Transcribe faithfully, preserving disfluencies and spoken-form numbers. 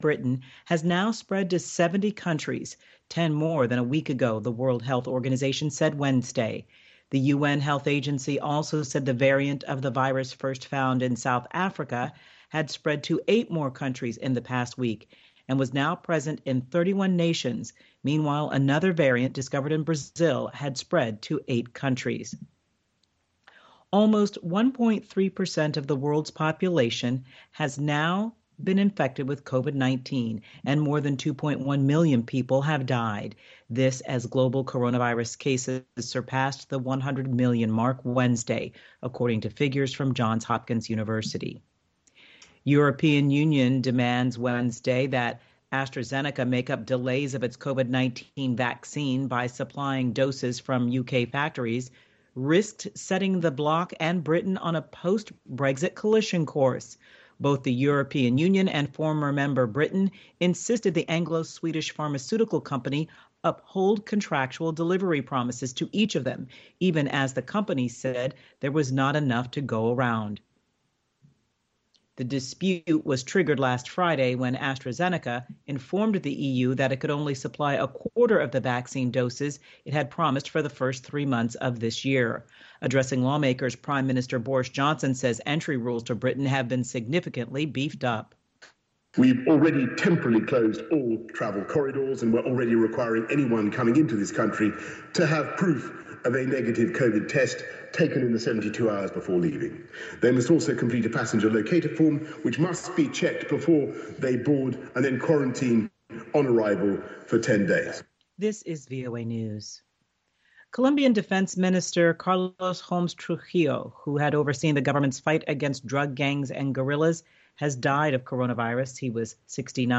Britain has now spread to seventy countries, ten more than a week ago, the World Health Organization said Wednesday. The U N Health Agency also said the variant of the virus first found in South Africa had spread to eight more countries in the past week and was now present in thirty-one nations. Meanwhile, another variant discovered in Brazil had spread to eight countries. Almost one point three percent of the world's population has now been infected with COVID nineteen, and more than two point one million people have died. This as global coronavirus cases surpassed the one hundred million mark Wednesday, according to figures from Johns Hopkins University. European Union demands Wednesday that AstraZeneca make up delays of its COVID nineteen vaccine by supplying doses from U K factories, risked setting the bloc and Britain on a post-Brexit collision course. Both the European Union and former member Britain insisted the Anglo-Swedish pharmaceutical company uphold contractual delivery promises to each of them, even as the company said there was not enough to go around. The dispute was triggered last Friday when AstraZeneca informed the E U that it could only supply a quarter of the vaccine doses it had promised for the first three months of this year. Addressing lawmakers, Prime Minister Boris Johnson says entry rules to Britain have been significantly beefed up. We've already temporarily closed all travel corridors, and we're already requiring anyone coming into this country to have proof of a negative COVID test taken in the seventy-two hours before leaving. They must also complete a passenger locator form, which must be checked before they board and then quarantine on arrival for ten days. This is V O A News. Colombian Defense Minister Carlos Holmes Trujillo, who had overseen the government's fight against drug gangs and guerrillas, has died of coronavirus. He was sixty-nine.